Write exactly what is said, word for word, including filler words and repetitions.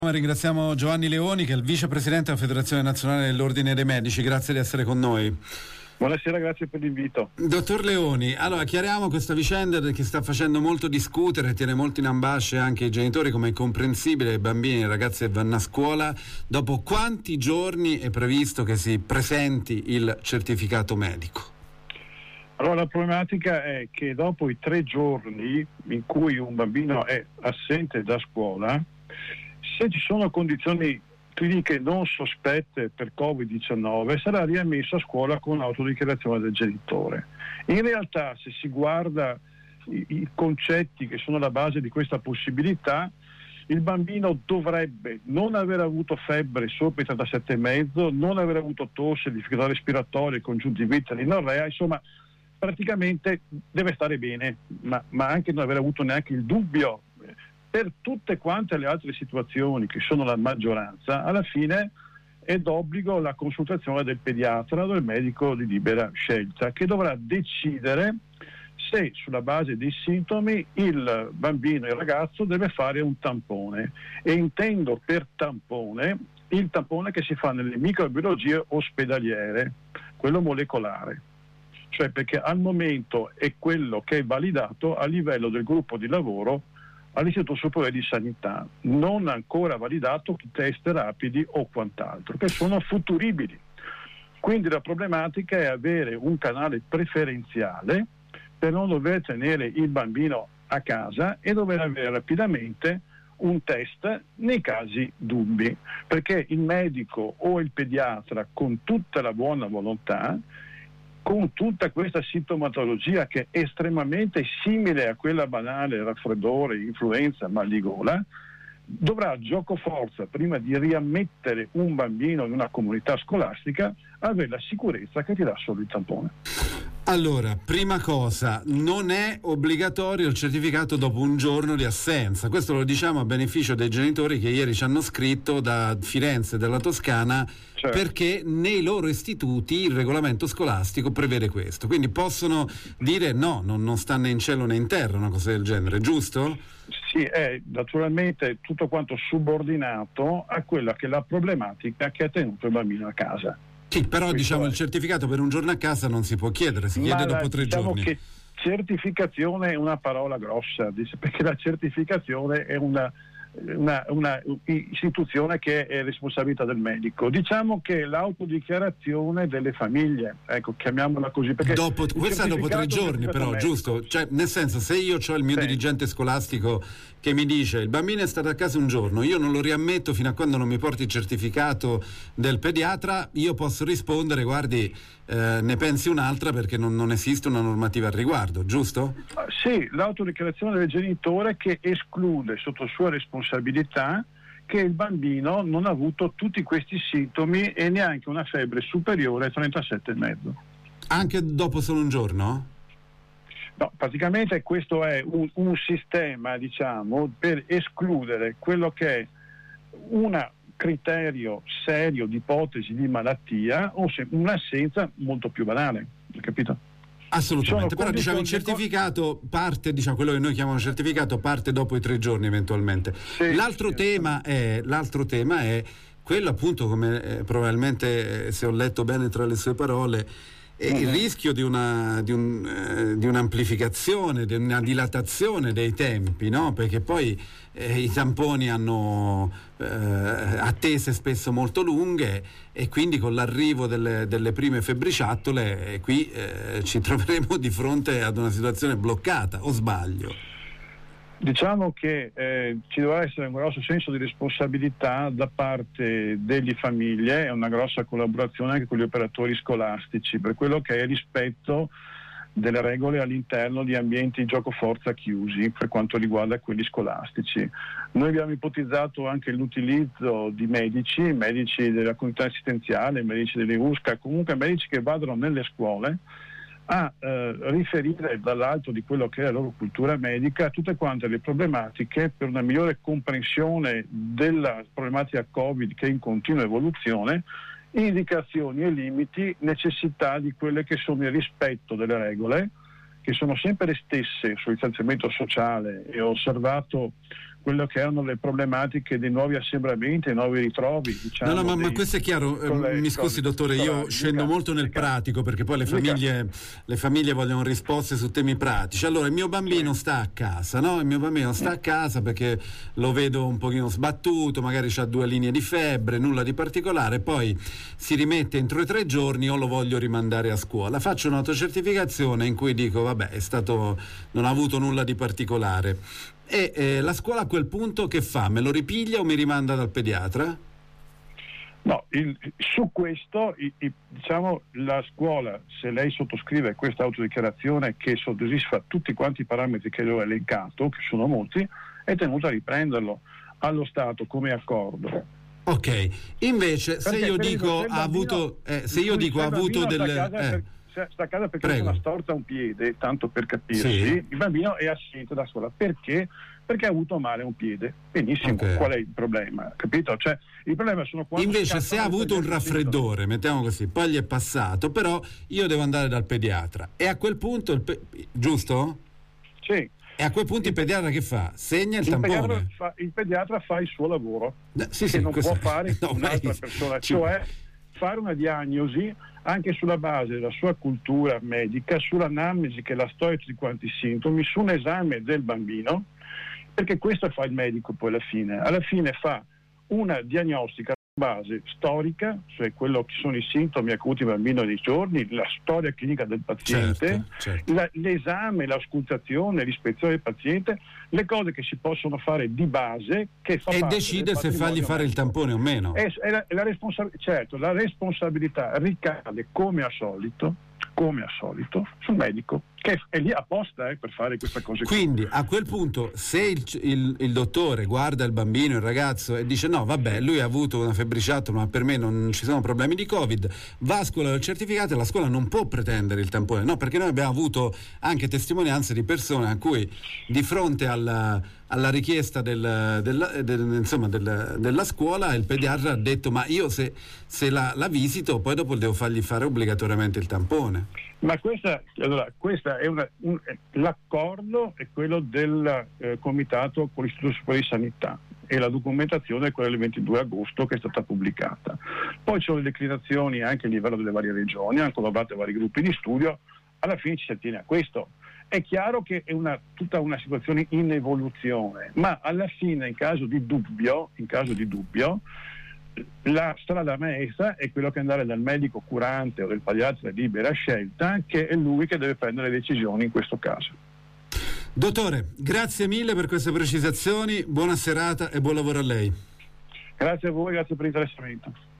Ringraziamo Giovanni Leoni, che è il vicepresidente della Federazione Nazionale dell'Ordine dei Medici. Grazie di essere con noi. Buonasera, grazie per l'invito. Dottor Leoni, allora chiariamo questa vicenda che sta facendo molto discutere, tiene molto in ambasce anche i genitori, come è comprensibile, i bambini e i ragazzi che vanno a scuola. Dopo quanti giorni è previsto che si presenti il certificato medico? Allora, la problematica è che dopo i tre giorni in cui un bambino è assente da scuola, se ci sono condizioni cliniche non sospette per covid diciannove, sarà riammesso a scuola con autodichiarazione del genitore. In realtà, se si guarda i, i concetti che sono alla base di questa possibilità, il bambino dovrebbe non aver avuto febbre sopra i trentasette virgola cinque, non aver avuto tosse, difficoltà respiratorie, congiuntivite, rinorrea, insomma praticamente deve stare bene, ma, ma anche non aver avuto neanche il dubbio. Per tutte quante le altre situazioni, che sono la maggioranza, alla fine è d'obbligo la consultazione del pediatra o del medico di libera scelta, che dovrà decidere se sulla base dei sintomi il bambino, il ragazzo, deve fare un tampone. E intendo per tampone il tampone che si fa nelle microbiologie ospedaliere, quello molecolare. Cioè perché al momento è quello che è validato a livello del gruppo di lavoro all'Istituto Superiore di Sanità, non ancora validato test rapidi o quant'altro, che sono futuribili. Quindi la problematica è avere un canale preferenziale per non dover tenere il bambino a casa e dover avere rapidamente un test nei casi dubbi, perché il medico o il pediatra, con tutta la buona volontà, con tutta questa sintomatologia che è estremamente simile a quella banale, raffreddore, influenza, mal di gola, dovrà gioco forza, prima di riammettere un bambino in una comunità scolastica, avere la sicurezza che ti dà solo il tampone. Allora, prima cosa, non è obbligatorio il certificato dopo un giorno di assenza. Questo lo diciamo a beneficio dei genitori che ieri ci hanno scritto da Firenze e dalla Toscana, certo, perché nei loro istituti il regolamento scolastico prevede questo. Quindi possono dire no, non, non sta né in cielo né in terra, una cosa del genere, giusto? Sì, è naturalmente tutto quanto subordinato a quella che è la problematica che ha tenuto il bambino a casa. Sì, però Questo diciamo è. Il certificato per un giorno a casa non si può chiedere, si chiede Ma dopo tre diciamo giorni. Che certificazione è una parola grossa, perché la certificazione è una, una, una istituzione che è responsabilità del medico. Diciamo che l'autodichiarazione delle famiglie, ecco, chiamiamola così, perché dopo, questa dopo tre giorni però, giusto? Cioè, nel senso, se io ho il mio sì. dirigente scolastico che mi dice il bambino è stato a casa un giorno, io non lo riammetto fino a quando non mi porti il certificato del pediatra, io posso rispondere guardi, eh, ne pensi un'altra perché non, non esiste una normativa al riguardo, giusto? Sì, l'autodichiarazione del genitore che esclude sotto sua responsabilità che il bambino non ha avuto tutti questi sintomi e neanche una febbre superiore ai trentasette virgola cinque. Anche dopo solo un giorno? No, praticamente questo è un, un sistema, diciamo, per escludere quello che è un criterio serio di ipotesi di malattia o se un'assenza molto più banale, capito? Assolutamente, però diciamo il certificato parte, diciamo quello che noi chiamiamo certificato parte dopo i tre giorni eventualmente. Sì, l'altro sì, tema è l'altro tema è quello appunto, come eh, probabilmente eh, se ho letto bene tra le sue parole, è il uh-huh. rischio di una di, un, eh, di un'amplificazione, di una dilatazione dei tempi, no? Perché poi eh, i tamponi hanno eh, attese spesso molto lunghe e quindi con l'arrivo delle, delle prime febbriciattole eh, qui eh, ci troveremo di fronte ad una situazione bloccata, o sbaglio? Diciamo che eh, ci dovrà essere un grosso senso di responsabilità da parte delle famiglie e una grossa collaborazione anche con gli operatori scolastici per quello che è il rispetto delle regole all'interno di ambienti giocoforza chiusi per quanto riguarda quelli scolastici. Noi abbiamo ipotizzato anche l'utilizzo di medici, medici della comunità assistenziale, medici delle U S C A, comunque medici che vadano nelle scuole a eh, riferire dall'alto di quello che è la loro cultura medica tutte quante le problematiche per una migliore comprensione della problematica Covid che è in continua evoluzione, indicazioni e limiti, necessità di quelle che sono il rispetto delle regole che sono sempre le stesse sul distanziamento sociale, e ho osservato quello che erano le problematiche dei nuovi assembramenti, dei nuovi ritrovi. Diciamo, no, no, ma, dei, ma questo è chiaro. Eh, mi scusi, dottore, io dica, scendo dica, molto nel dica, pratico, perché poi le famiglie, le famiglie vogliono risposte su temi pratici. Allora, il mio bambino sì. sta a casa, no? Il mio bambino sta a casa perché lo vedo un pochino sbattuto, magari ha due linee di febbre, nulla di particolare, poi si rimette entro i tre giorni o lo voglio rimandare a scuola. Faccio un'autocertificazione in cui dico, vabbè, è stato, non ha avuto nulla di particolare. E eh, la scuola a quel punto che fa? Me lo ripiglia o mi rimanda dal pediatra? No, il, su questo il, il, diciamo la scuola, se lei sottoscrive questa autodichiarazione che soddisfa tutti quanti i parametri che le ho elencato, che sono molti, è tenuta a riprenderlo allo Stato come accordo. Ok, invece perché, se io dico ha avuto eh, se io dico ha avuto del eh. sta a casa perché ha una storta a un piede, tanto per capirsi, sì. il bambino è assente da scuola. Perché? Perché ha avuto male a un piede. Benissimo, okay. Qual è il problema? Capito? Cioè, il problema sono quando invece se ha avuto un raffreddore, mettiamo così, poi gli è passato, però io devo andare dal pediatra e a quel punto il pe... giusto? Sì. E a quel punto il pediatra che fa? Segna il, il tampone? Pediatra fa, il pediatra fa il suo lavoro, no, sì, che sì, non questo... può fare no, un'altra persona, ci... cioè fare una diagnosi anche sulla base della sua cultura medica, sull'anamnesi che è la storia di quanti sintomi, su un esame del bambino, perché questo fa il medico poi alla fine. Alla fine fa una diagnostica base storica, cioè quello che sono i sintomi acuti del bambino nei giorni, la storia clinica del paziente, certo, certo. La, l'esame, l'auscultazione, l'ispezione del paziente, le cose che si possono fare di base che fa e decide se fargli fare il tampone o meno. È, è la, è la responsa- certo, la responsabilità ricade come al solito come al solito sul medico, che è lì apposta eh, per fare questa cosa. Quindi a quel punto se il, il, il dottore guarda il bambino, il ragazzo e dice no vabbè lui ha avuto una febbriciattolo ma per me non ci sono problemi di Covid, va a scuola del certificato e la scuola non può pretendere il tampone, no, perché noi abbiamo avuto anche testimonianze di persone a cui di fronte alla, alla richiesta del, del, del, insomma, del, della scuola il pediatra ha detto ma io se, se la, la visito poi dopo devo fargli fare obbligatoriamente il tampone. Ma questa, allora, questa è una, un, l'accordo è quello del eh, comitato con l'Istituto Superiore di Sanità e la documentazione è quella del ventidue agosto che è stata pubblicata. Poi ci sono le declinazioni anche a livello delle varie regioni, hanno collaborato vari gruppi di studio, alla fine ci si attiene a questo. È chiaro che è una, tutta una situazione in evoluzione, ma alla fine in caso di dubbio, in caso di dubbio, la strada maestra è quello che andare dal medico curante o del pediatra di libera scelta, che è lui che deve prendere le decisioni in questo caso. Dottore, grazie mille per queste precisazioni, buona serata e buon lavoro a lei. Grazie a voi, grazie per l'interessamento.